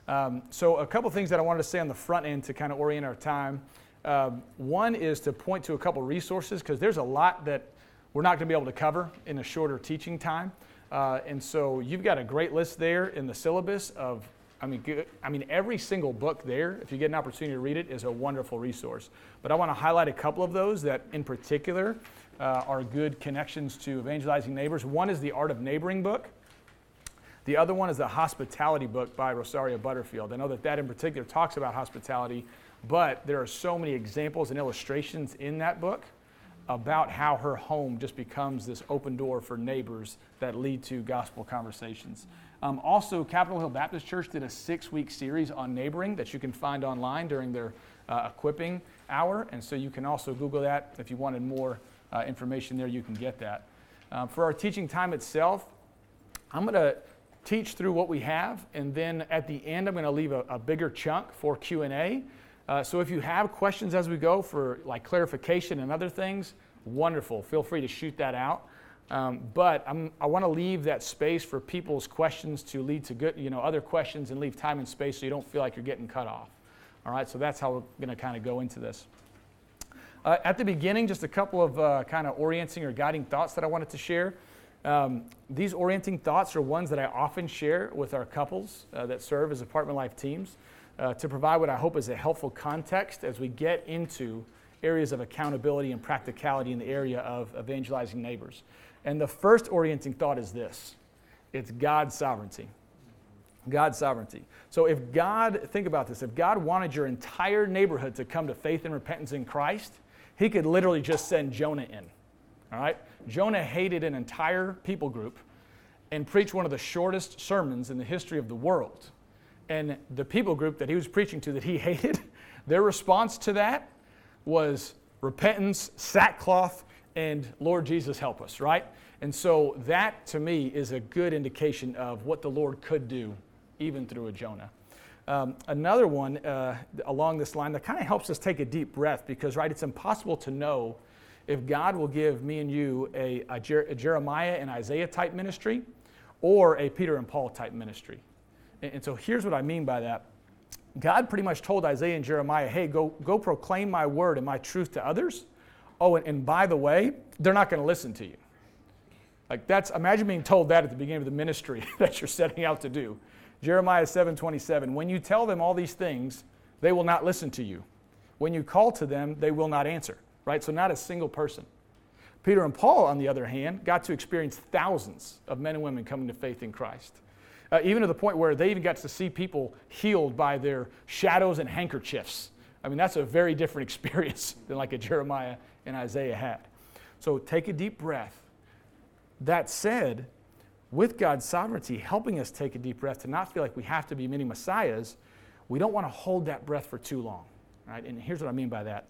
So a couple things that I wanted to say on the front end to kind of orient our time. One is to point to a couple resources, because there's a lot that we're not going to be able to cover in a shorter teaching time. And so you've got a great list there in the syllabus of, every single book there, if you get an opportunity to read it, is a wonderful resource. But I want to highlight a couple of those that in particular are good connections to evangelizing neighbors. One is the Art of Neighboring book. The other one is the Hospitality book by Rosaria Butterfield. I know that in particular talks about hospitality, but there are so many examples and illustrations in that book about how her home just becomes this open door for neighbors that lead to gospel conversations. Also, Capitol Hill Baptist Church did a 6-week series on neighboring that you can find online during their equipping hour, and so you can also Google that. If you wanted more information there, you can get that. For our teaching time itself, I'm going to teach through what we have, and then at the end I'm going to leave a bigger chunk for Q&A. So if you have questions as we go for like clarification and other things, wonderful. Feel free to shoot that out. But I want to leave that space for people's questions to lead to good, other questions, and leave time and space so you don't feel like you're getting cut off. All right, so that's how we're going to kind of go into this. At the beginning, just a couple of kind of orienting or guiding thoughts that I wanted to share. These orienting thoughts are ones that I often share with our couples that serve as Apartment Life teams to provide what I hope is a helpful context as we get into areas of accountability and practicality in the area of evangelizing neighbors. And the first orienting thought is this: it's God's sovereignty. God's sovereignty. So think about this, if God wanted your entire neighborhood to come to faith and repentance in Christ, he could literally just send Jonah in. All right? Jonah hated an entire people group and preached one of the shortest sermons in the history of the world. And the people group that he was preaching to that he hated, their response to that was repentance, sackcloth, and Lord Jesus help us, right? And so that to me is a good indication of what the Lord could do even through a Jonah. Another one along this line that kind of helps us take a deep breath, because right, it's impossible to know if God will give me and you a Jeremiah and Isaiah type ministry or a Peter and Paul type ministry. And so here's what I mean by that. God pretty much told Isaiah and Jeremiah, hey, go proclaim my word and my truth to others. Oh, and by the way, they're not going to listen to you. Imagine being told that at the beginning of the ministry that you're setting out to do. Jeremiah 7:27, when you tell them all these things, they will not listen to you. When you call to them, they will not answer. Right? So not a single person. Peter and Paul, on the other hand, got to experience thousands of men and women coming to faith in Christ. Even to the point where they even got to see people healed by their shadows and handkerchiefs. That's a very different experience than like a Jeremiah and Isaiah had. So take a deep breath. That said, with God's sovereignty helping us take a deep breath to not feel like we have to be many messiahs, we don't want to hold that breath for too long. Right? And here's what I mean by that.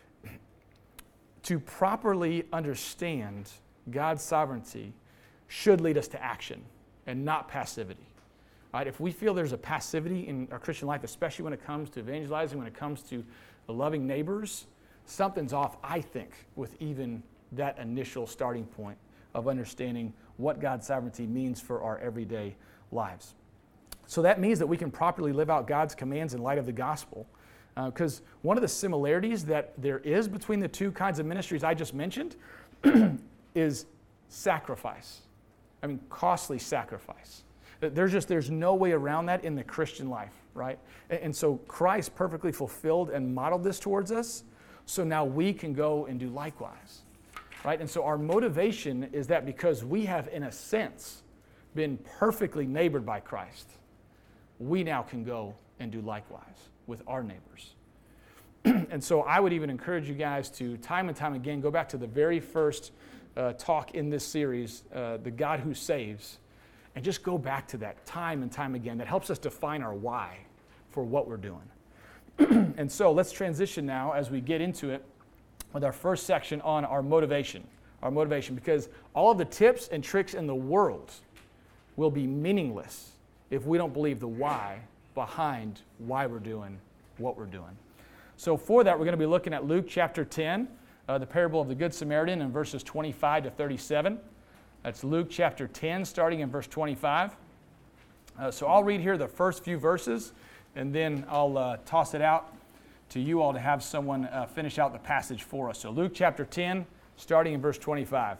To properly understand God's sovereignty should lead us to action and not passivity. Right? If we feel there's a passivity in our Christian life, especially when it comes to evangelizing, when it comes to loving neighbors, something's off, I think, with even that initial starting point of understanding what God's sovereignty means for our everyday lives. So that means that we can properly live out God's commands in light of the gospel. Because one of the similarities that there is between the two kinds of ministries I just mentioned is sacrifice. Costly sacrifice. There's no way around that in the Christian life, right? And so Christ perfectly fulfilled and modeled this towards us, so now we can go and do likewise, right? And so our motivation is that because we have, in a sense, been perfectly neighbored by Christ, we now can go and do likewise with our neighbors. And so I would even encourage you guys to, time and time again, go back to the very first talk in this series, The God Who Saves, and just go back to that time and time again. That helps us define our why for what we're doing. And so let's transition now as we get into it with our first section on our motivation, because all of the tips and tricks in the world will be meaningless if we don't believe the why behind why we're doing what we're doing. So for that, we're going to be looking at Luke chapter 10, the parable of the Good Samaritan in verses 25 to 37. That's Luke chapter 10, starting in verse 25. So I'll read here the first few verses, and then I'll toss it out to you all to have someone finish out the passage for us. So Luke chapter 10, starting in verse 25.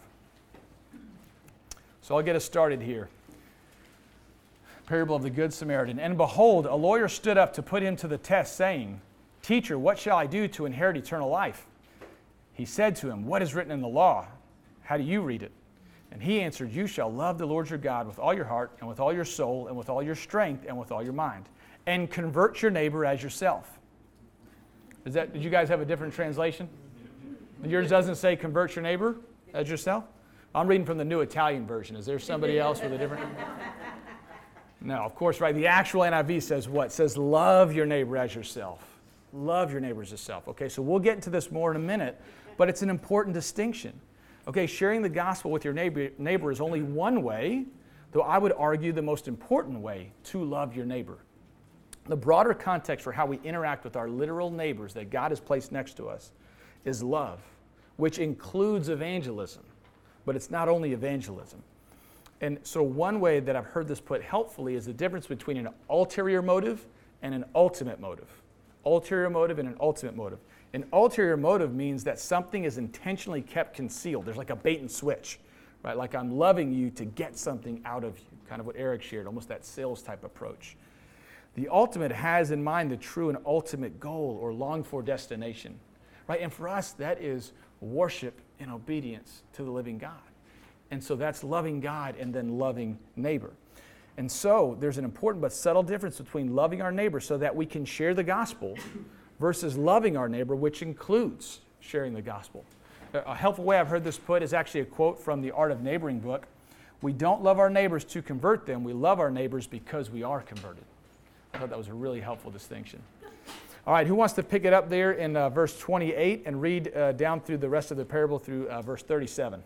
So I'll get us started here. Parable of the Good Samaritan. And behold, a lawyer stood up to put him to the test, saying, Teacher, what shall I do to inherit eternal life? He said to him, What is written in the law? How do you read it? And he answered, You shall love the Lord your God with all your heart, and with all your soul, and with all your strength, and with all your mind, and convert your neighbor as yourself. Did you guys have a different translation? Yours doesn't say convert your neighbor as yourself? I'm reading from the New Italian Version. Is there somebody else with a different? No, of course, right. The actual NIV says what? It says love your neighbor as yourself. Love your neighbor as yourself. Okay, so we'll get into this more in a minute, but it's an important distinction. Okay, sharing the gospel with your neighbor is only one way, though I would argue the most important way to love your neighbor. The broader context for how we interact with our literal neighbors that God has placed next to us is love, which includes evangelism, but it's not only evangelism. And so one way that I've heard this put helpfully is the difference between an ulterior motive and an ultimate motive. Ulterior motive and an ultimate motive. An ulterior motive means that something is intentionally kept concealed. There's like a bait and switch, right? Like I'm loving you to get something out of you, kind of what Eric shared, almost that sales type approach. The ultimate has in mind the true and ultimate goal or longed for destination, right? And for us, that is worship and obedience to the living God. And so that's loving God and then loving neighbor. And so there's an important but subtle difference between loving our neighbor so that we can share the gospel versus loving our neighbor, which includes sharing the gospel. A helpful way I've heard this put is actually a quote from the Art of Neighboring book. We don't love our neighbors to convert them. We love our neighbors because we are converted. I thought that was a really helpful distinction. All right, who wants to pick it up there in verse 28 and read down through the rest of the parable through verse 37?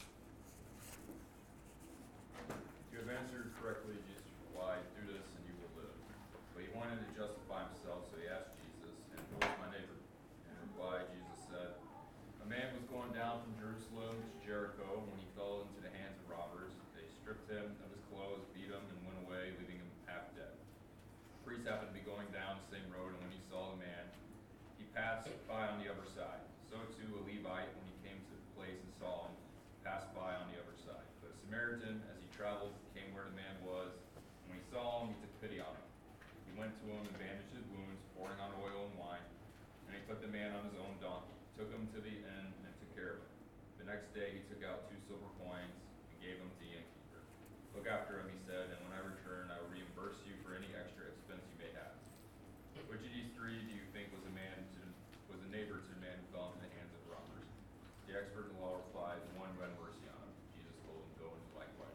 Happened to be going down the same road, and when he saw the man, he passed by on the other side. So too a Levite, when he came to the place and saw him, passed by on the other side. But a Samaritan, as he traveled, came where the man was. And when he saw him, he took pity on him. He went to him and bandaged his wounds, pouring on oil and wine. And he put the man on his own donkey, took him to the inn, and took care of him. The next day he took out 2 silver coins and gave them to the innkeeper. Look after him, he said, and when I return, I will reimburse you for any extra expense you may have. Which of these three do you think was a neighbor to the man who fell into the hands of robbers? The expert in the law replied, the one who had mercy on him. Jesus told him, go and do likewise.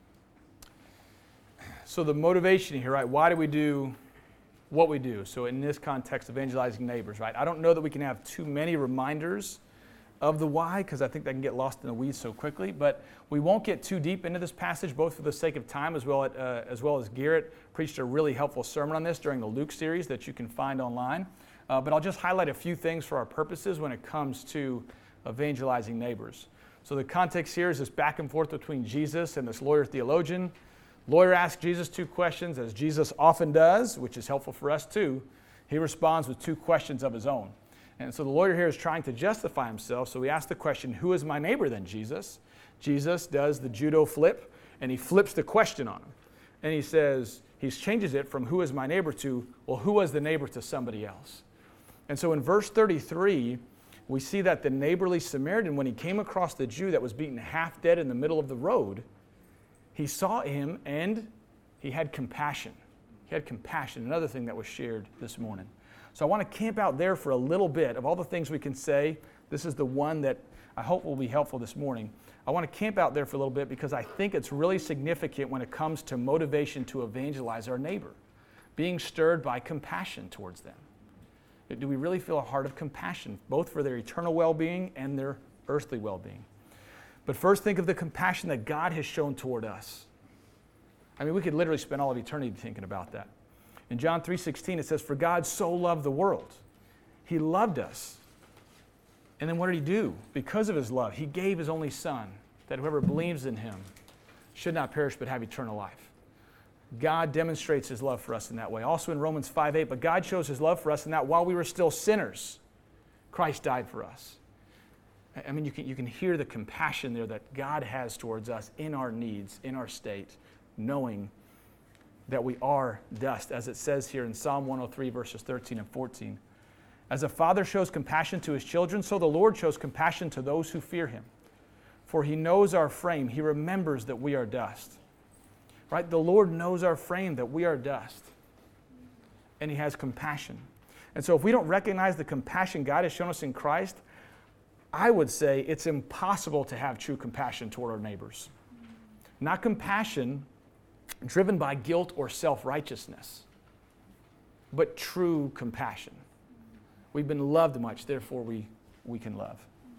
So the motivation here, right? Why do we do what we do? So in this context, evangelizing neighbors, right? I don't know that we can have too many reminders of the why, because I think that can get lost in the weeds so quickly. But we won't get too deep into this passage, both for the sake of time as well as Garrett preached a really helpful sermon on this during the Luke series that you can find online. But I'll just highlight a few things for our purposes when it comes to evangelizing neighbors. So the context here is this back and forth between Jesus and this lawyer theologian. Lawyer asks Jesus 2 questions, as Jesus often does, which is helpful for us too. He responds with 2 questions of his own. And so the lawyer here is trying to justify himself. So he asks the question, who is my neighbor then, Jesus? Jesus does the judo flip, and he flips the question on him. And he says, he changes it from who is my neighbor to, well, who was the neighbor to somebody else? And so in verse 33, we see that the neighborly Samaritan, when he came across the Jew that was beaten half dead in the middle of the road, he saw him and he had compassion. He had compassion, another thing that was shared this morning. So I want to camp out there for a little bit. Of all the things we can say, this is the one that I hope will be helpful this morning. I want to camp out there for a little bit because I think it's really significant when it comes to motivation to evangelize our neighbor, being stirred by compassion towards them. Do we really feel a heart of compassion, both for their eternal well-being and their earthly well-being? But first, think of the compassion that God has shown toward us. I mean, we could literally spend all of eternity thinking about that. In John 3:16, it says, "For God so loved the world." He loved us. And then what did he do? Because of his love, he gave his only son, that whoever believes in him should not perish but have eternal life. God demonstrates his love for us in that way. Also in Romans 5:8, but God shows his love for us in that while we were still sinners, Christ died for us. I mean, you can hear the compassion there that God has towards us in our needs, in our state, knowing that we are dust, as it says here in Psalm 103, verses 13 and 14. As a father shows compassion to his children, so the Lord shows compassion to those who fear him. For he knows our frame. He remembers that we are dust. Right? The Lord knows our frame, that we are dust. And he has compassion. And so if we don't recognize the compassion God has shown us in Christ, I would say it's impossible to have true compassion toward our neighbors. Not compassion driven by guilt or self-righteousness, but true compassion. We've been loved much, therefore we can love.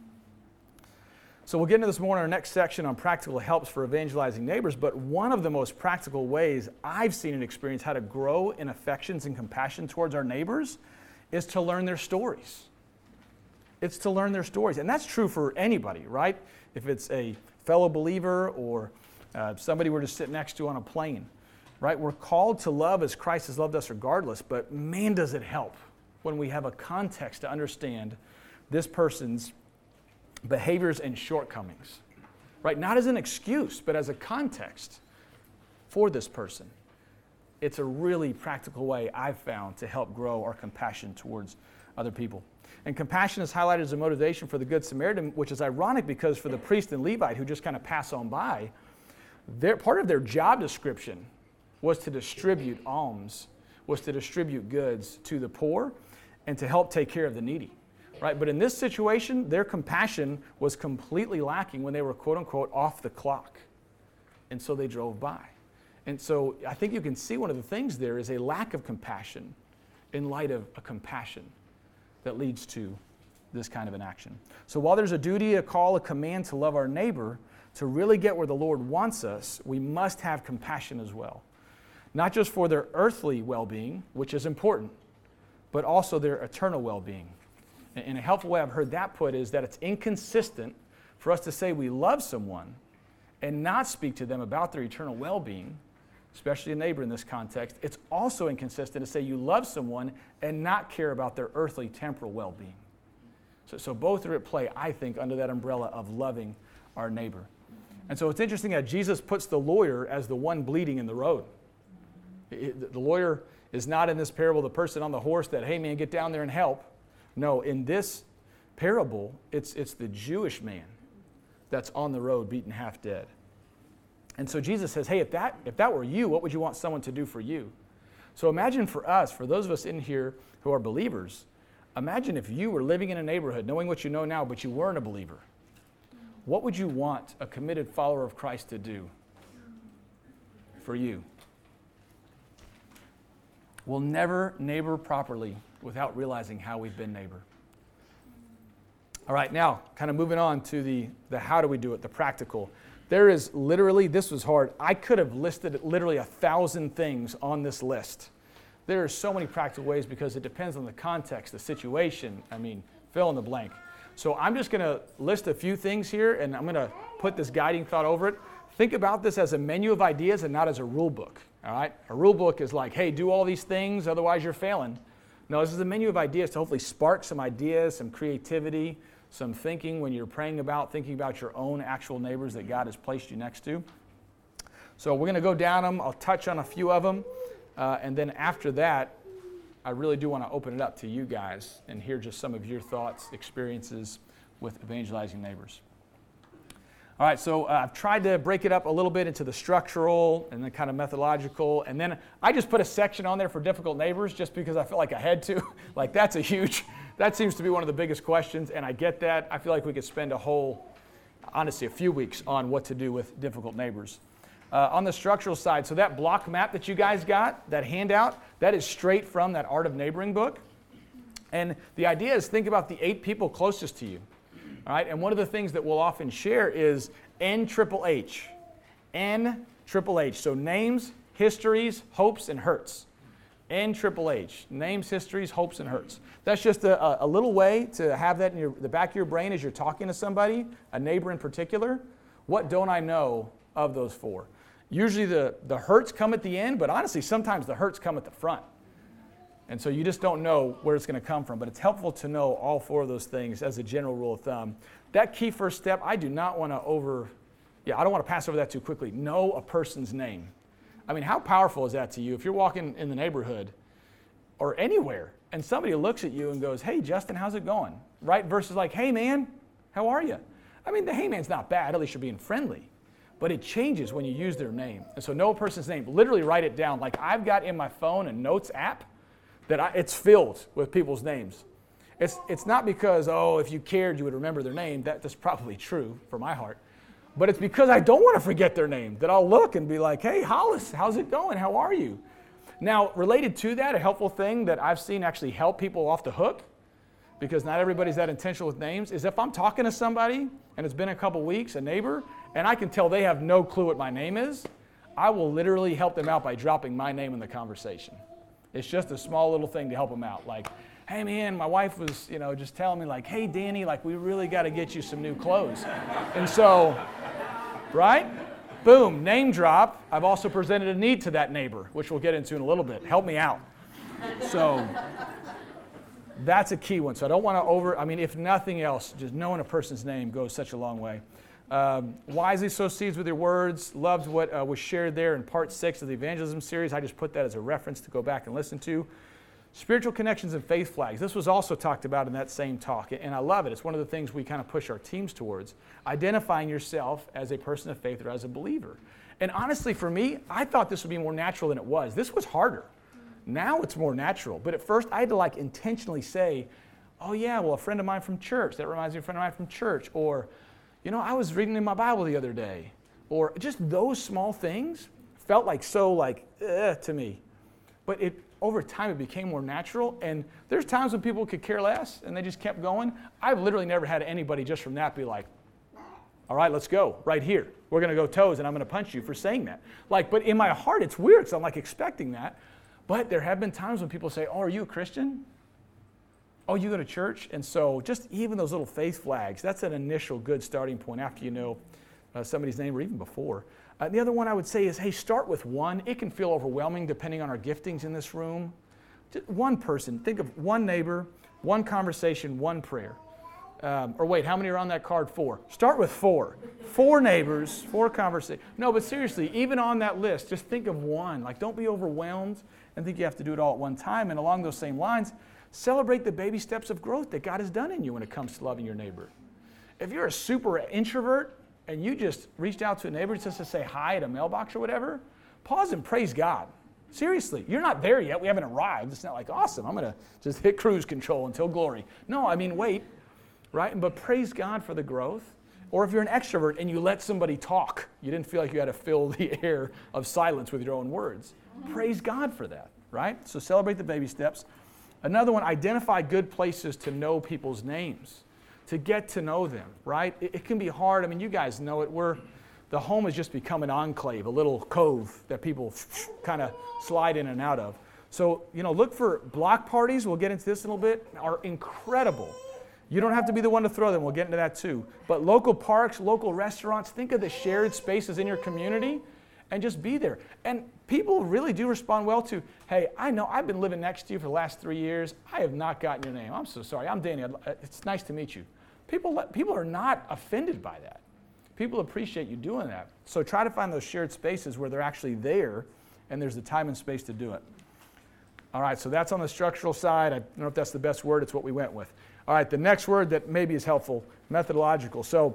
So we'll get into this more in our next section on practical helps for evangelizing neighbors, but one of the most practical ways I've seen and experienced how to grow in affections and compassion towards our neighbors is to learn their stories. It's to learn their stories. And that's true for anybody, right? If it's a fellow believer or somebody we're just sitting next to on a plane, right? We're called to love as Christ has loved us regardless, but man, does it help when we have a context to understand this person's behaviors and shortcomings, right? Not as an excuse, but as a context for this person. It's a really practical way I've found to help grow our compassion towards other people. And compassion is highlighted as a motivation for the Good Samaritan, which is ironic because for the priest and Levite who just kind of pass on by, part of their job description was to distribute alms, was to distribute goods to the poor and to help take care of the needy. Right? But in this situation, their compassion was completely lacking when they were, quote unquote, off the clock. And so they drove by. And so I think you can see one of the things there is a lack of compassion in light of a compassion that leads to this kind of an action. So while there's a duty, a call, a command to love our neighbor, to really get where the Lord wants us, we must have compassion as well. Not just for their earthly well-being, which is important, but also their eternal well-being. And a helpful way I've heard that put is that it's inconsistent for us to say we love someone and not speak to them about their eternal well-being, especially a neighbor in this context. It's also inconsistent to say you love someone and not care about their earthly temporal well-being. So both are at play, I think, under that umbrella of loving our neighbor. And so it's interesting that Jesus puts the lawyer as the one bleeding in the road. The lawyer is not in this parable the person on the horse that, hey man, get down there and help. No, in this parable, it's the Jewish man that's on the road beaten half dead. And so Jesus says, hey, if that were you, what would you want someone to do for you? So imagine for us, for those of us in here who are believers, imagine if you were living in a neighborhood, knowing what you know now, but you weren't a believer. What would you want a committed follower of Christ to do for you? We'll never neighbor properly without realizing how we've been neighbor. All right, now, kind of moving on to the how do we do it, the practical. There is literally, this was hard, I could have listed literally 1,000 things on this list. There are so many practical ways because it depends on the context, the situation, fill in the blank. So I'm just going to list a few things here, and I'm going to put this guiding thought over it. Think about this as a menu of ideas and not as a rule book, all right? A rule book is like, hey, do all these things, otherwise you're failing. No, this is a menu of ideas to hopefully spark some ideas, some creativity, some thinking when you're thinking about your own actual neighbors that God has placed you next to. So we're going to go down them. I'll touch on a few of them. And then after that, I really do want to open it up to you guys and hear just some of your thoughts, experiences with evangelizing neighbors. All right, so I've tried to break it up a little bit into the structural and the kind of methodological, and then I just put a section on there for difficult neighbors just because I feel like I had to. Like that seems to be one of the biggest questions, and I get that. I feel like we could spend a few weeks on what to do with difficult neighbors. On the structural side, so that block map that you guys got, that handout, that is straight from that Art of Neighboring book. And the idea is think about the 8 people closest to you. All right, and one of the things that we'll often share is NHHH. NHHH. So names, histories, hopes, and hurts. NHHH. Names, histories, hopes, and hurts. That's just a little way to have that in the back of your brain as you're talking to somebody, a neighbor in particular. What don't I know of those 4? Usually the hurts come at the end, but honestly, sometimes the hurts come at the front. And so you just don't know where it's going to come from. But it's helpful to know all 4 of those things as a general rule of thumb. That key first step, I don't want to pass over that too quickly. Know a person's name. I mean, how powerful is that to you? If you're walking in the neighborhood or anywhere and somebody looks at you and goes, hey, Justin, how's it going? Right? Versus like, hey, man, how are you? I mean, the hey, man's not bad. At least you're being friendly. But it changes when you use their name. And so know a person's name. Literally write it down. Like I've got in my phone a notes app that it's filled with people's names. It's not because, if you cared, you would remember their name. That's probably true for my heart. But it's because I don't want to forget their name that I'll look and be like, hey, Hollis, how's it going? How are you? Now, related to that, a helpful thing that I've seen actually help people off the hook, because not everybody's that intentional with names, is if I'm talking to somebody and it's been a couple weeks, a neighbor, and I can tell they have no clue what my name is, I will literally help them out by dropping my name in the conversation. It's just a small little thing to help them out. Like, hey man, my wife was, just telling me like, hey Danny, like we really got to get you some new clothes. And so, right? Boom, name drop. I've also presented a need to that neighbor, which we'll get into in a little bit. Help me out. So that's a key one. So I don't want to if nothing else, just knowing a person's name goes such a long way. Wisely sow seeds with your words. Loved what was shared there in part 6 of the evangelism series. I just put that as a reference to go back and listen to. Spiritual connections and faith flags. This was also talked about in that same talk, and I love it. It's one of the things we kind of push our teams towards, identifying yourself as a person of faith or as a believer. And honestly, for me, I thought this would be more natural than it was. This was harder. Now it's more natural. But at first, I had to intentionally say, oh yeah, well, a friend of mine from church. That reminds me of a friend of mine from church. Or, I was reading in my Bible the other day. Or just those small things felt to me. But over time, it became more natural. And there's times when people could care less and they just kept going. I've literally never had anybody just from that be like, all right, let's go right here. We're going to go toes and I'm going to punch you for saying that. But in my heart, it's weird because I'm expecting that. But there have been times when people say, oh, are you a Christian? Oh, you go to church? And so just even those little faith flags, that's an initial good starting point after you know somebody's name or even before. The other one I would say is, hey, start with one. It can feel overwhelming depending on our giftings in this room. Just one person. Think of one neighbor, one conversation, one prayer. Or wait, how many are on that card? 4. Start with 4. 4 neighbors, 4 conversations. No, but seriously, even on that list, just think of one. Don't be overwhelmed and think you have to do it all at one time. And along those same lines, celebrate the baby steps of growth that God has done in you when it comes to loving your neighbor. If you're a super introvert and you just reached out to a neighbor just to say hi at a mailbox or whatever, pause and praise God. Seriously, you're not there yet. We haven't arrived. It's not awesome, I'm going to just hit cruise control until glory. No, wait, right? But praise God for the growth. Or if you're an extrovert and you let somebody talk, you didn't feel like you had to fill the air of silence with your own words. Praise God for that, right? So celebrate the baby steps. Another one, identify good places to know people's names, to get to know them, right? It can be hard. You guys know it. The home has just become an enclave, a little cove that people kind of slide in and out of. So, look for block parties. We'll get into this in a little bit, are incredible. You don't have to be the one to throw them. We'll get into that too. But local parks, local restaurants, think of the shared spaces in your community and just be there. And people really do respond well to, hey, I know I've been living next to you for the last 3 years. I have not gotten your name. I'm so sorry. I'm Danny. It's nice to meet you. People are not offended by that. People appreciate you doing that. So try to find those shared spaces where they're actually there and there's the time and space to do it. All right, so that's on the structural side. I don't know if that's the best word. It's what we went with. All right, the next word that maybe is helpful, methodological. So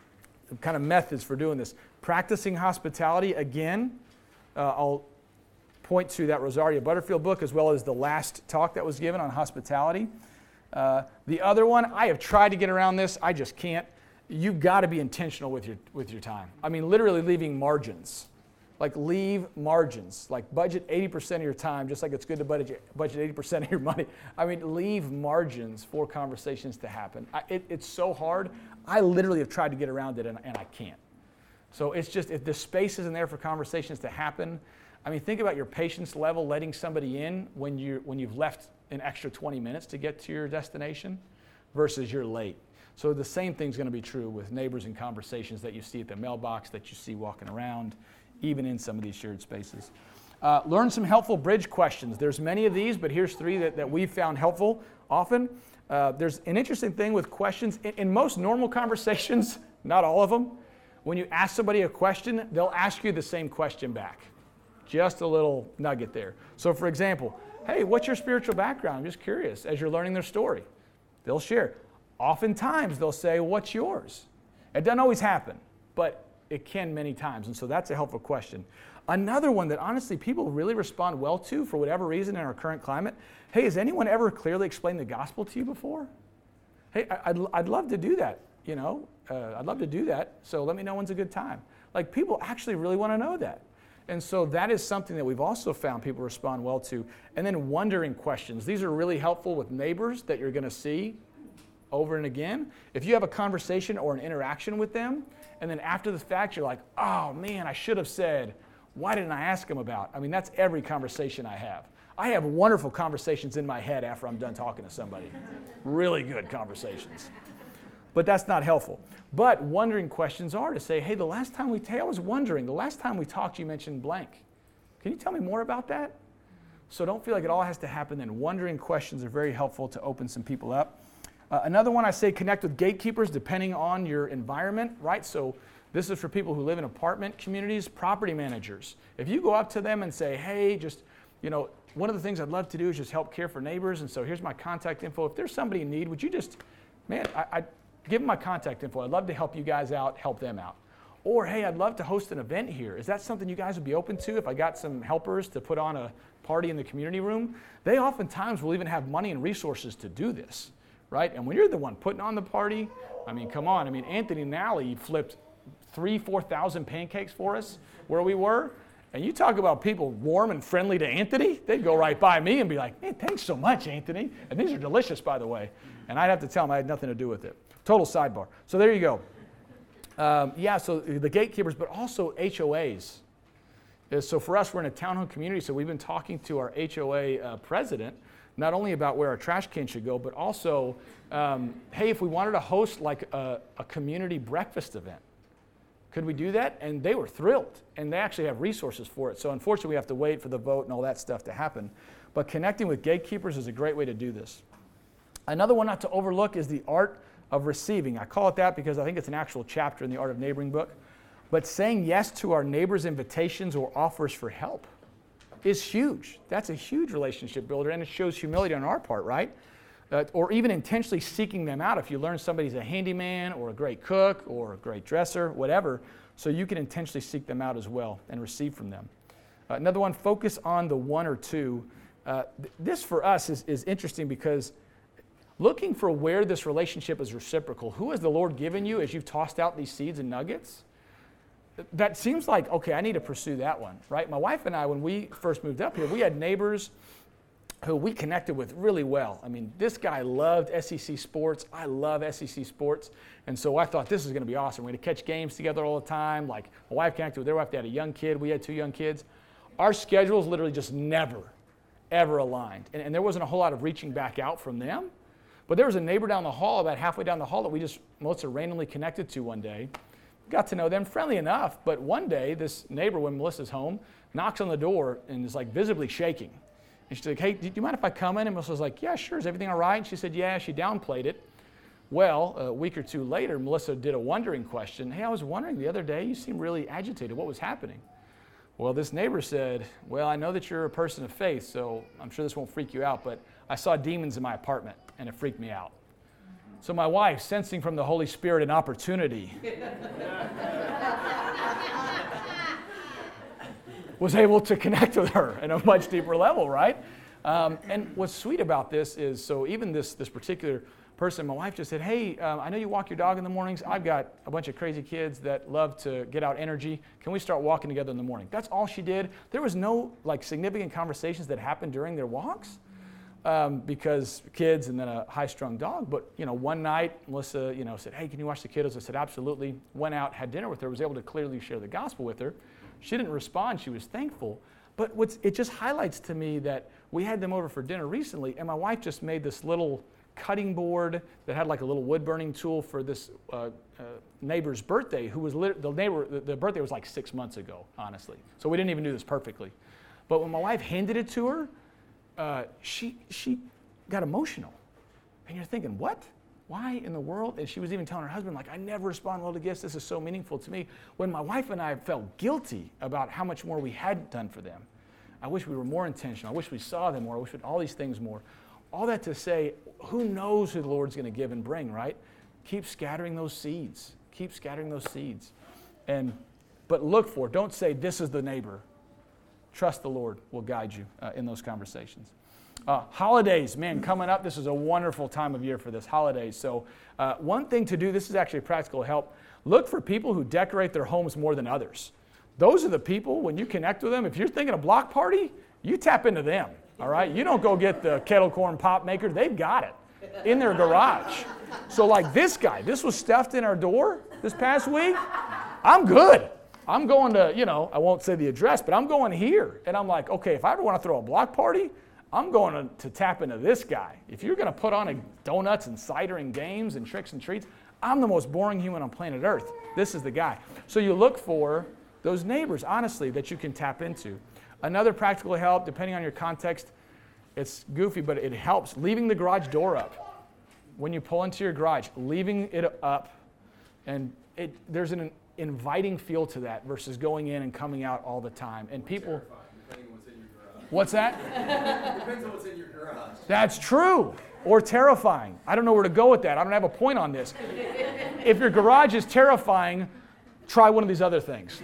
kind of methods for doing this. Practicing hospitality, again, I'll point to that Rosaria Butterfield book as well as the last talk that was given on hospitality. The other one, I have tried to get around this. I just can't. You've got to be intentional with your time. Literally leaving margins. Leave margins. Budget 80% of your time, just like it's good to budget 80% of your money. Leave margins for conversations to happen. It's so hard. I literally have tried to get around it, and I can't. So it's just, if the space isn't there for conversations to happen, think about your patience level letting somebody in when you've left an extra 20 minutes to get to your destination versus you're late. So the same thing's going to be true with neighbors and conversations that you see at the mailbox, that you see walking around. even in some of these shared spaces. Learn some helpful bridge questions. There's many of these, but here's 3 that we've found helpful often. There's an interesting thing with questions. In most normal conversations, not all of them, when you ask somebody a question, they'll ask you the same question back. Just a little nugget there. So for example, hey, what's your spiritual background? I'm just curious. As you're learning their story, they'll share. Oftentimes they'll say, what's yours? It doesn't always happen, but it can many times. And so that's a helpful question. Another one that honestly people really respond well to for whatever reason in our current climate, hey, has anyone ever clearly explained the gospel to you before? Hey, I'd love to do that, you know. I'd love to do that, so let me know when's a good time. Like, people actually really want to know that. And so that is something that we've also found people respond well to. And then wondering questions. These are really helpful with neighbors that you're going to see over and again. If you have a conversation or an interaction with them, and then after the fact you're like, oh man, I should have said, why didn't I ask them about? I mean, that's every conversation I have. I have wonderful conversations in my head after I'm done talking to somebody. Really good conversations. But that's not helpful. But wondering questions are to say, hey, I was wondering, the last time we talked, you mentioned blank. Can you tell me more about that? So don't feel like it all has to happen then. Wondering questions are very helpful to open some people up. Another one, I say connect with gatekeepers depending on your environment, right? So this is for people who live in apartment communities, property managers. If you go up to them and say, hey, just, you know, one of the things I'd love to do is just help care for neighbors, and so here's my contact info. If there's somebody in need, would you just, I give them my contact info. I'd love to help you guys out, help them out. Or, hey, I'd love to host an event here. Is that something you guys would be open to if I got some helpers to put on a party in the community room? They oftentimes will even have money and resources to do this, right? And when you're the one putting on the party, I mean, come on. I mean, Anthony Nally flipped 4,000 pancakes for us where we were. And you talk about people warm and friendly to Anthony, they'd go right by me and be like, man, thanks so much, Anthony. And these are delicious, by the way. And I'd have to tell them I had nothing to do with it. Total sidebar. So there you go. So the gatekeepers, but also HOAs. So for us, we're in a townhome community, so we've been talking to our HOA president, not only about where our trash can should go, but also, hey, if we wanted to host like a community breakfast event, could we do that? And they were thrilled, and they actually have resources for it. So unfortunately, we have to wait for the vote and all that stuff to happen. But connecting with gatekeepers is a great way to do this. Another one not to overlook is the art of receiving. I call it that because I think it's an actual chapter in the Art of Neighboring book. But saying yes to our neighbors' invitations or offers for help is huge. That's a huge relationship builder, and it shows humility on our part, right? Or even intentionally seeking them out. If you learn somebody's a handyman or a great cook or a great dresser, whatever, so you can intentionally seek them out as well and receive from them. Another one, focus on the one or two. This for us is interesting because looking for where this relationship is reciprocal. Who has the Lord given you as you've tossed out these seeds and nuggets? That seems like, okay, I need to pursue that one, right? My wife and I, when we first moved up here, we had neighbors who we connected with really well. I mean, this guy loved SEC sports. I love SEC sports. And so I thought this is going to be awesome. We're going to catch games together all the time. Like, my wife connected with their wife. They had a young kid. We had 2 young kids. Our schedules literally just never, ever aligned. And there wasn't a whole lot of reaching back out from them. But there was a neighbor down the hall, about halfway down the hall, that Melissa randomly connected to one day. Got to know them, friendly enough. But one day, this neighbor, when Melissa's home, knocks on the door and is like visibly shaking. And she's like, hey, do you mind if I come in? And Melissa was like, yeah, sure. Is everything all right? And she said, yeah. She downplayed it. Well, a week or 2 later, Melissa did a wondering question. Hey, I was wondering the other day, you seemed really agitated. What was happening? Well, this neighbor said, well, I know that you're a person of faith, so I'm sure this won't freak you out, but I saw demons in my apartment, and it freaked me out. So my wife, sensing from the Holy Spirit an opportunity, was able to connect with her at a much deeper level, right? And what's sweet about this is, so even this particular person, my wife just said, hey, I know you walk your dog in the mornings. I've got a bunch of crazy kids that love to get out energy. Can we start walking together in the morning? That's all she did. There was no significant conversations that happened during their walks because kids and then a high-strung dog. But, one night, Melissa, said, hey, can you watch the kiddos? I said, absolutely. Went out, had dinner with her, was able to clearly share the gospel with her. She didn't respond. She was thankful. But it just highlights to me that we had them over for dinner recently, and my wife just made this little cutting board that had like a little wood burning tool for this neighbor's birthday, who was the birthday was like 6 months ago, honestly. So we didn't even do this perfectly. But when my wife handed it to her, she got emotional. And you're thinking, what? Why in the world? And she was even telling her husband, like, I never respond well to gifts. This is so meaningful to me. When my wife and I felt guilty about how much more we had done for them. I wish we were more intentional. I wish we saw them more. I wish we did all these things more. All that to say, who knows who the Lord's going to give and bring, right? Keep scattering those seeds. Keep scattering those seeds. But look for, don't say, this is the neighbor. Trust the Lord will guide you in those conversations. Holidays, man, coming up. This is a wonderful time of year for this, holidays. So one thing to do, this is actually practical help. Look for people who decorate their homes more than others. Those are the people, when you connect with them, if you're thinking a block party, you tap into them, all right? You don't go get the kettle corn pop maker. They've got it in their garage. So like this guy, this was stuffed in our door this past week. I'm good. I'm going to, I won't say the address, but I'm going here. And I'm like, okay, if I ever want to throw a block party, I'm going to tap into this guy. If you're going to put on donuts and cider and games and tricks and treats, I'm the most boring human on planet Earth. This is the guy. So you look for those neighbors, honestly, that you can tap into. Another practical help, depending on your context, it's goofy, but it helps. Leaving the garage door up. When you pull into your garage, leaving it up. And there's an inviting feel to that versus going in and coming out all the time. And people... What's that? Depends on what's in your garage. That's true. Or terrifying. I don't know where to go with that. I don't have a point on this. If your garage is terrifying, try one of these other things.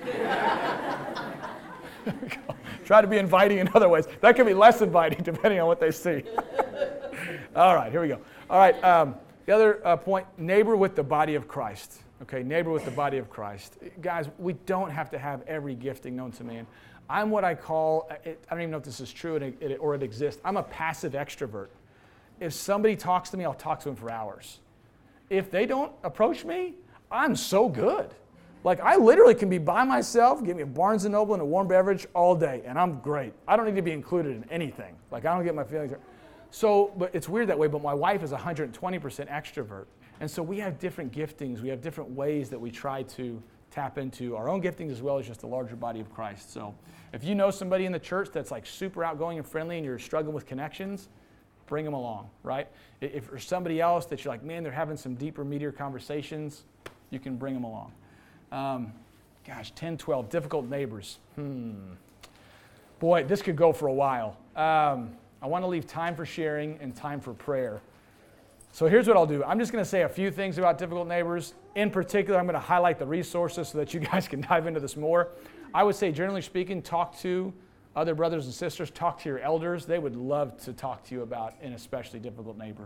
Try to be inviting in other ways. That can be less inviting depending on what they see. All right, here we go. All right, the other point, neighbor with the body of Christ. Okay, neighbor with the body of Christ. Guys, we don't have to have every gifting known to man. I'm what I call, I don't even know if this is true or it exists. I'm a passive extrovert. If somebody talks to me, I'll talk to them for hours. If they don't approach me, I'm so good. Like I literally can be by myself, give me a Barnes & Noble and a warm beverage all day, and I'm great. I don't need to be included in anything. Like I don't get my feelings hurt. So, but it's weird that way, but my wife is 120% extrovert. And so we have different giftings. We have different ways that we try to tap into our own giftings as well as just the larger body of Christ. So if you know somebody in the church that's like super outgoing and friendly and you're struggling with connections, bring them along, right? If there's somebody else that you're like, man, they're having some deeper, meatier conversations, you can bring them along. 10, 12, difficult neighbors. Boy, this could go for a while. I want to leave time for sharing and time for prayer. So here's what I'll do. I'm just going to say a few things about difficult neighbors. In particular, I'm going to highlight the resources so that you guys can dive into this more. I would say, generally speaking, talk to other brothers and sisters. Talk to your elders. They would love to talk to you about an especially difficult neighbor.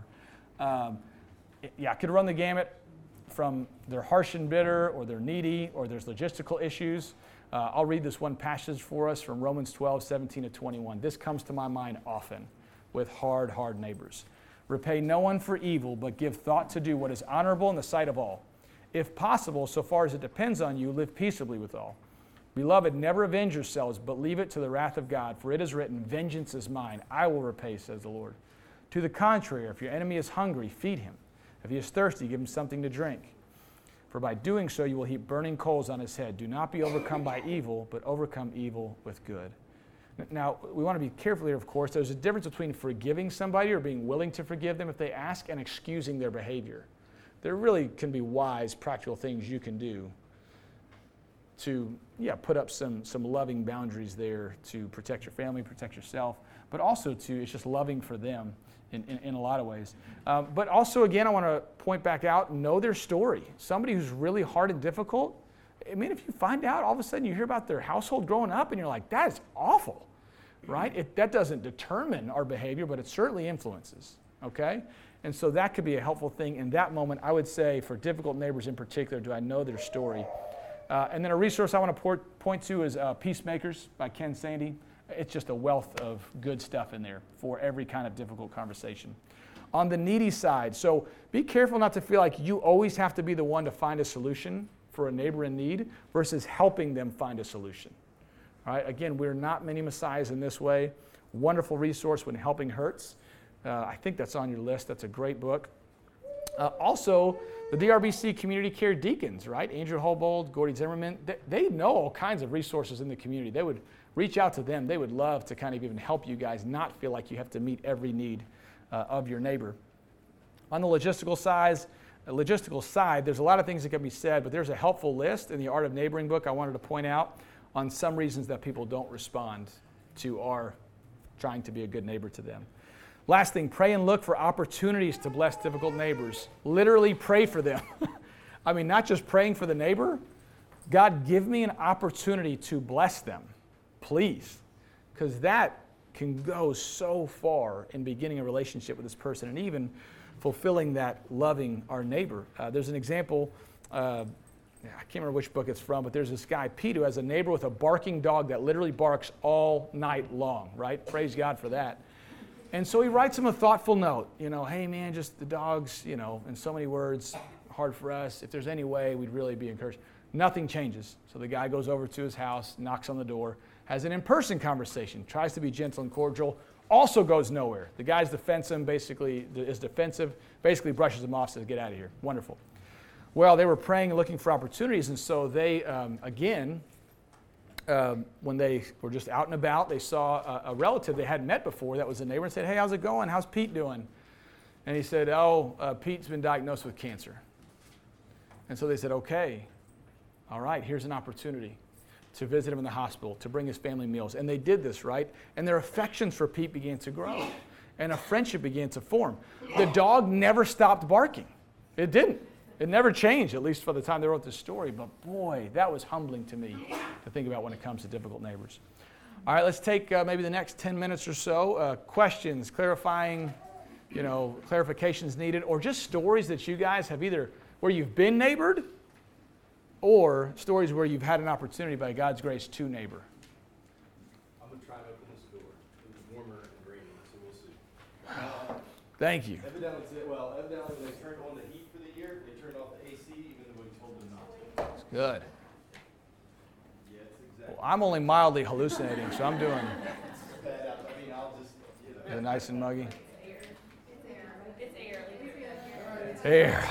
I could run the gamut from they're harsh and bitter, or they're needy, or there's logistical issues. I'll read this one passage for us from Romans 12, 17 to 21. This comes to my mind often with hard neighbors. Repay no one for evil, but give thought to do what is honorable in the sight of all. If possible, so far as it depends on you, live peaceably with all. Beloved, never avenge yourselves, but leave it to the wrath of God, for it is written, vengeance is mine, I will repay, says the Lord. To the contrary, if your enemy is hungry, feed him. If he is thirsty, give him something to drink. For by doing so, you will heap burning coals on his head. Do not be overcome by evil, but overcome evil with good. Now, we want to be careful here, of course. There's a difference between forgiving somebody or being willing to forgive them if they ask and excusing their behavior. There really can be wise, practical things you can do to, put up some loving boundaries there to protect your family, protect yourself, but also it's just loving for them in a lot of ways. But also, again, I want to point back out, know their story. Somebody who's really hard and difficult, I mean, if you find out, all of a sudden you hear about their household growing up and you're like, that is awful, right? That doesn't determine our behavior, but it certainly influences, okay? And so that could be a helpful thing in that moment. I would say for difficult neighbors in particular, do I know their story? And then a resource I want to point to is Peacemakers by Ken Sande. It's just a wealth of good stuff in there for every kind of difficult conversation. On the needy side, so be careful not to feel like you always have to be the one to find a solution for a neighbor in need versus helping them find a solution. All right? Again, we're not many messiahs in this way. Wonderful resource, When Helping Hurts. I think that's on your list. That's a great book. Also, The DRBC Community Care Deacons, right? Andrew Holbold, Gordy Zimmerman, they know all kinds of resources in the community. They would reach out to them. They would love to kind of even help you guys not feel like you have to meet every need of your neighbor. On the logistical side, there's a lot of things that can be said, but there's a helpful list in the Art of Neighboring book I wanted to point out on some reasons that people don't respond to our trying to be a good neighbor to them. Last thing, pray and look for opportunities to bless difficult neighbors. Literally pray for them. I mean, not just praying for the neighbor. God, give me an opportunity to bless them, please. Because that can go so far in beginning a relationship with this person and even fulfilling that loving our neighbor. There's an example, I can't remember which book it's from, but there's this guy, Pete, who has a neighbor with a barking dog that literally barks all night long, right? Praise God for that. And so he writes him a thoughtful note, hey man, just the dogs, in so many words, hard for us. If there's any way, we'd really be encouraged. Nothing changes. So the guy goes over to his house, knocks on the door, has an in-person conversation, tries to be gentle and cordial, also goes nowhere. The guy's defensive, basically brushes him off, says, get out of here. Wonderful. Well, they were praying and looking for opportunities, and so they, when they were just out and about, they saw a relative they hadn't met before that was a neighbor and said, hey, how's it going? How's Pete doing? And he said, Pete's been diagnosed with cancer. And so they said, okay, all right, here's an opportunity to visit him in the hospital, to bring his family meals. And they did this, right? And their affections for Pete began to grow, and a friendship began to form. The dog never stopped barking. It didn't. It never changed, at least for the time they wrote this story. But boy, that was humbling to me to think about when it comes to difficult neighbors. All right, let's take maybe the next 10 minutes or so. Questions, clarifying, clarifications needed, or just stories that you guys have either where you've been neighbored or stories where you've had an opportunity by God's grace to neighbor. I'm going to try to open this door. It was warmer and raining, so we'll see. Thank you. Evidently when they turned on the heat for the year, they turned off the AC even though we told them not to. It's good. Yeah, it's exactly. Well, I'm only mildly hallucinating, so I'm doing It's bad out. I mean, I'll just, the nice and muggy. It's air. Air.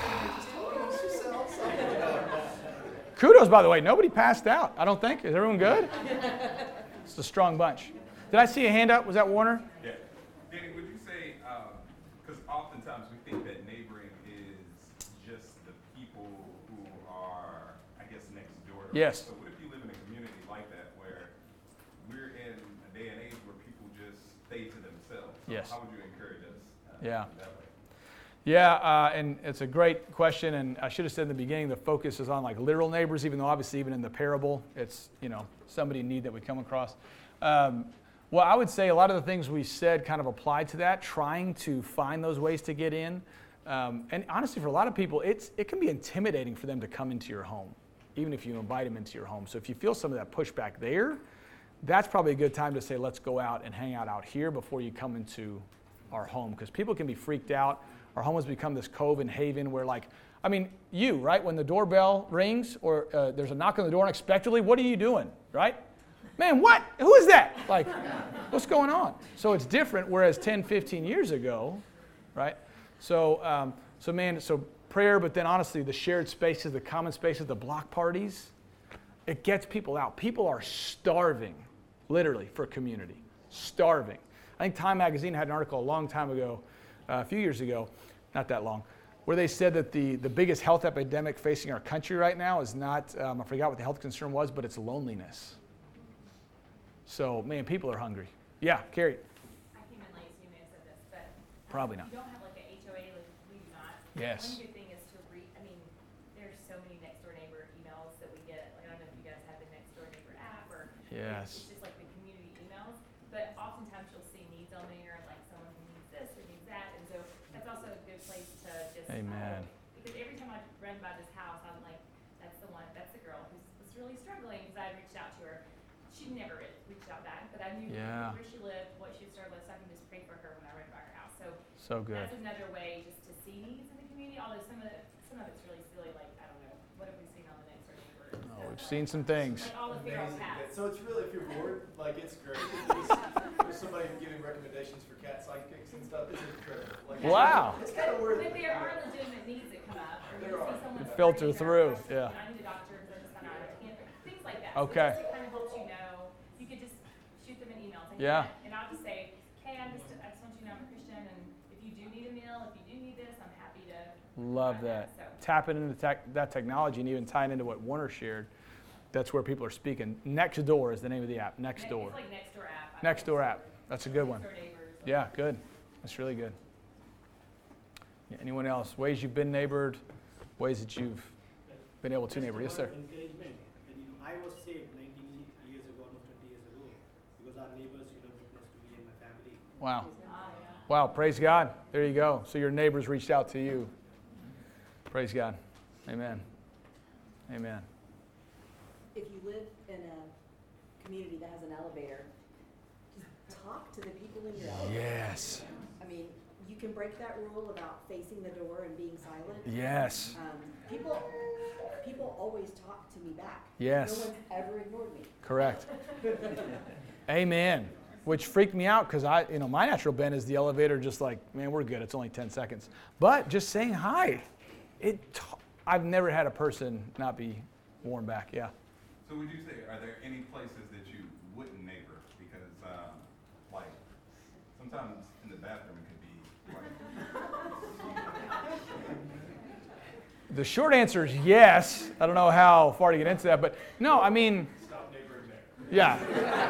Kudos, by the way. Nobody passed out, I don't think. Is everyone good? It's a strong bunch. Did I see a hand up? Was that Warner? Yeah. Danny, would you say, because oftentimes we think that neighboring is just the people who are, I guess, next door to us. Yes. So what if you live in a community like that where we're in a day and age where people just stay to themselves? So Yes. How would you encourage us Yeah. that way? Yeah, and it's a great question, and I should have said in the beginning the focus is on like literal neighbors, even though obviously even in the parable it's somebody in need that we come across. Well, I would say a lot of the things we said kind of apply to that, trying to find those ways to get in. And honestly, for a lot of people, it can be intimidating for them to come into your home, even if you invite them into your home. So if you feel some of that pushback there, that's probably a good time to say, let's go out and hang out here before you come into our home, because people can be freaked out. Our home has become this cove and haven where right? When the doorbell rings or there's a knock on the door unexpectedly, what are you doing, right? Man, what? Who is that? Like, what's going on? So it's different, whereas 10, 15 years ago, right? So prayer, but then honestly, the shared spaces, the common spaces, the block parties, it gets people out. People are starving, literally, for community. Starving. I think Time Magazine had an article a long time ago, a few years ago, not that long, where they said that the biggest health epidemic facing our country right now is not, I forgot what the health concern was, but it's loneliness. So, man, people are hungry. Yeah, Carrie. I came in late, so you may have said this, but Probably not. You don't have like a HOA, like we do not. Yes. One good thing is to there's so many next door neighbor emails that we get. Like I don't know if you guys have the next door neighbor app or Yes. it's just like the community emails. But oftentimes you'll see needs on there, like someone who needs this or needs that, and so that's also a good place to just. Amen. Because every time I run by this house, I'm like, that's the girl who's really struggling because I reached out to her. She never reached out back, but I knew where she lived, what she struggled with, so I can just pray for her when I run by her house. So good. That's another way just to see needs in the community. Although some of it's really silly. Like I don't know, what have we seen on the next door neighbor? Oh, we've seen some things. Like all the feral Amazing. cats. So it's really, if you're bored, like it's great. There's somebody giving recommendations for cat sidekicks and stuff. It's incredible. Like, Wow. It's kind of worth But it. there are legitimate needs that come up. Or see someone Filter starting through, or yeah. I need a doctor because I just found out I can't. Things like that. Okay. So it just kind of helps you know. You could just shoot them an email. Saying, Yeah. And I'll just say, hey, I just want you to know I'm a Christian, and if you do need a meal, if you do need this, I'm happy to. Love that. So. Tapping into that technology and even tying into what Warner shared. That's where people are speaking. Nextdoor is the name of the app. Nextdoor. It's like Nextdoor app. Nextdoor app. That's a good one. Nextdoor neighbors. Yeah, good. That's really good. Yeah, anyone else? Ways you've been neighbored, ways that you've been able to neighbor. Yes, sir. Encouragement. And, I was saved 19 years ago, almost 20 years ago, because our neighbors, witnessed to me and my family. Wow. Yeah. Wow, praise God. There you go. So your neighbors reached out to you. Praise God. Amen. Amen. If you live in a community that has an elevator, just talk to the people in your elevator. Yes. I mean, you can break that rule about facing the door and being silent. Yes. People always talk to me back. Yes. No one's ever ignored me. Correct. Amen. Which freaked me out because my natural bent is the elevator just like, man, we're good. It's only 10 seconds. But just saying hi, I've never had a person not be warm back. Yeah. So would you say, are there any places that you wouldn't neighbor? Because, like, sometimes in the bathroom it could be like. The short answer is yes. I don't know how far to get into that, but no, I mean. Stop neighboring there. Yeah.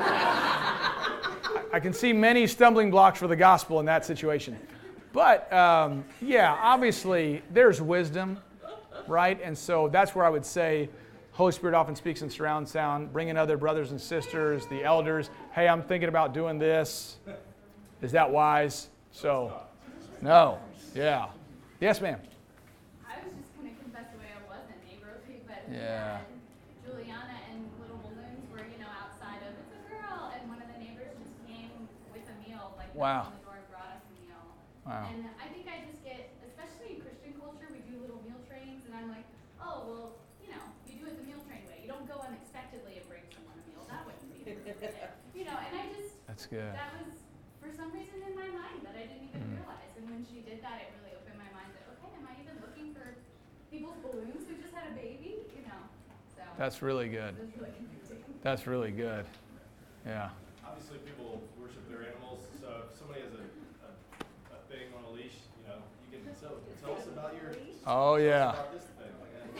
I can see many stumbling blocks for the gospel in that situation. But, yeah, obviously there's wisdom, right? And so that's where I would say Holy Spirit often speaks in surround sound, bringing other brothers and sisters, the elders. Hey, I'm thinking about doing this. Is that wise? So, no. Yeah. Yes, ma'am. I was just going to confess the way I wasn't neighborly, but Yeah. Juliana and Little Balloons were, outside of it's a girl, and one of the neighbors just came with a meal, like Wow. knocked on the door and brought us a meal. Wow. And I think I just get, especially in Christian culture, we do little meal trains, and I'm like, oh well, you do it the meal train way. You don't go unexpectedly and bring someone a meal. That wouldn't be appropriate. And I just That's good. that was for some reason in my mind that I didn't even realize. And when she did that, it really opened my mind that, okay, am I even looking for people's balloons who just had a baby? So That's really good. it was really convicting. That's really good. Yeah. Obviously, people worship their animals, so if somebody has a thing on a leash, you can tell us about your. Oh, yeah. About this thing.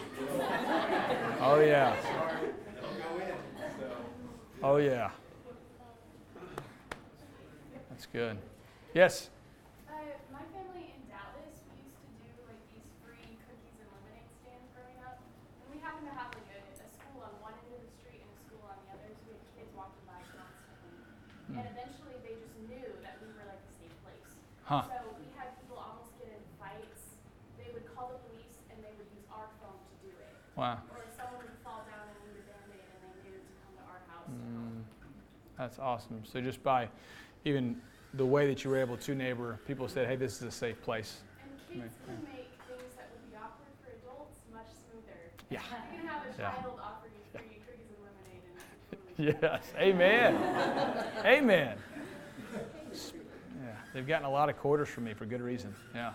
Oh, yeah. Sorry, they'll go in. So. Oh, yeah. That's good. Yes? My family in Dallas, we used to do like these free cookies and lemonade stands growing up. And we happened to have like a school on one end of the street and a school on the other, so we had kids walking by constantly. And eventually they just knew that we were like a safe place. Huh. So we had people almost get in fights. They would call the police and they would use our phone to do it. Wow. Or someone would fall down and need a Band-Aid and they knew to come to our house to help. That's awesome. So just by even the way that you were able to neighbor, people said, hey, this is a safe place. And kids can make things that would be awkward for adults much smoother. Yeah. You can have a Yeah. child offer you free cookies and lemonade and it's totally Yes. Amen. Amen. Yeah. They've gotten a lot of quarters from me for good reason. Yeah.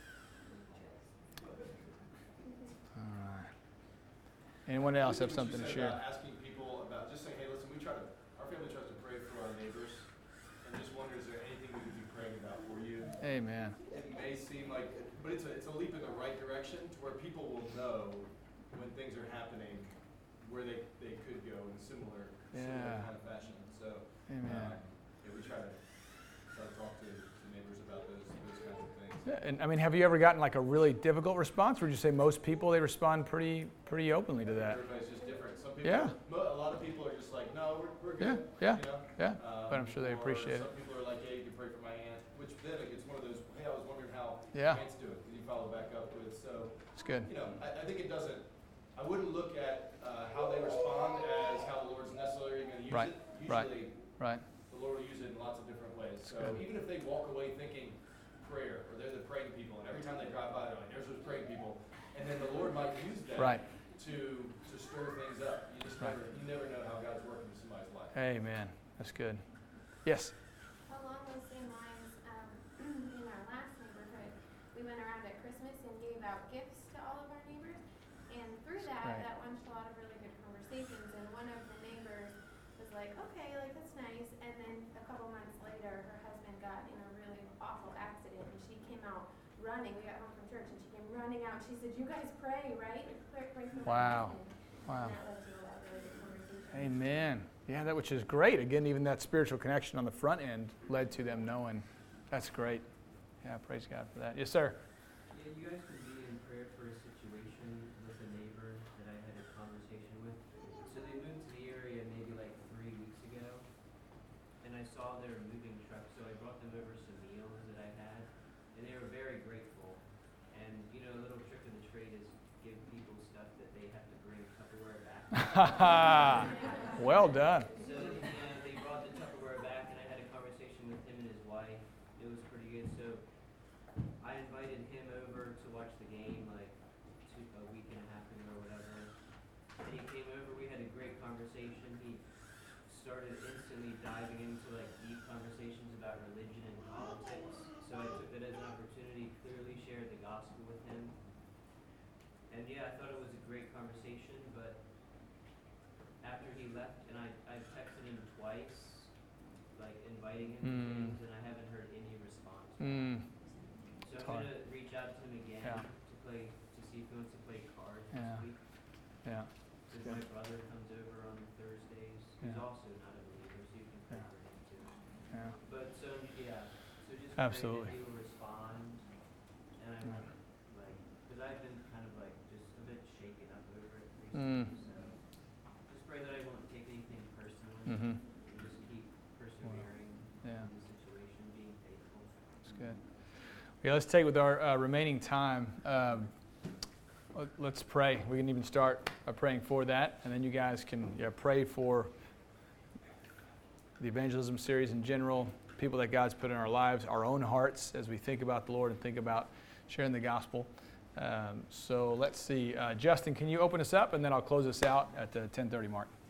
All right. Anyone else have something to share? Asking people about, just saying, hey, listen, our family tries to pray for our neighbors, and just wonder, is there anything we could be praying about for you? Amen. It may seem like, but it's a leap in the right direction to where people will know when things are happening where they could go in a similar Yeah. kind of fashion. So, Amen. we try to talk to neighbors about those kinds of things. Yeah, and I mean, have you ever gotten like a really difficult response? Would you say most people, they respond pretty openly to that? Everybody's just different. Some people, Yeah. A lot of people are just like, no, we're Yeah, good. yeah, you know? yeah. But I'm sure they Or appreciate it. Some people are like, hey, you can pray for my aunt, which then it's one of those, hey, I was wondering how Yeah. aunts do it. Can you follow back up with? So, It's good. I think it doesn't, I wouldn't look at how they respond as how the Lord's necessarily going to use Right, it. right. Usually, Right. the Lord will use it in lots of different ways. So good. even if they walk away thinking prayer, or they're the praying people, and every time they drive by, they're like, there's those praying people, and then the Lord might use that Right. to stir things up. You just you never know how God's working in somebody's life. Amen. That's good. Yes. Along those same lines, in our last neighborhood, we went around at Christmas and gave out gifts to all of our neighbors. like, okay, like that's nice. And then a couple months later, her husband got in a really awful accident, and she came out running. We got home from church, and she came running out. She said, "You guys pray, right? Pray for my Wow. husband." Wow. And that led to a lot of really good conversations. Amen. Yeah, that which is great. Again, even that spiritual connection on the front end led to them knowing. That's great. Yeah, praise God for that. Yes, sir. Yeah, you guys could be in prayer for a situation with a neighbor that I had a conversation with. So they moved to the area maybe like 3 weeks ago, and I saw their moving truck, so I brought them over some meals that I had, and they were very grateful. And you know, a little trick of the trade is give people stuff that they have to bring Tupperware back. Well done. So they brought the Tupperware back, and I had a conversation with him and his wife. It was pretty good. So I invited him over to watch the game like a week and a half ago or whatever. And he came over. We had a great conversation. He started instantly diving into like deep conversations about religion and politics. So I took that as an opportunity to clearly share the gospel with him. And yeah, I thought it was a great conversation, but after he left, and I texted him twice, like inviting him to things, and I haven't heard any response. So I'm hard. gonna reach out to him again Yeah. to see if he wants to play cards Yeah. this week. Yeah. Because my brother comes over on Thursdays, who's Yeah. also not a believer, so you can pray Yeah. for him too. Yeah. But so yeah, so just Absolutely. pray that he will respond, and I Yeah. want like, because I've been kind of like just a bit shaken up over it Mm. recently, so just pray that I won't take anything personally, Mm-hmm. and just keep persevering Yeah. in the situation, being faithful. That's good. Okay, let's take with our remaining time. Let's pray. We can even start by praying for that, and then you guys can pray for the evangelism series in general, people that God's put in our lives, our own hearts as we think about the Lord and think about sharing the gospel. So let's see. Justin, can you open us up, and then I'll close us out at the 10:30 mark.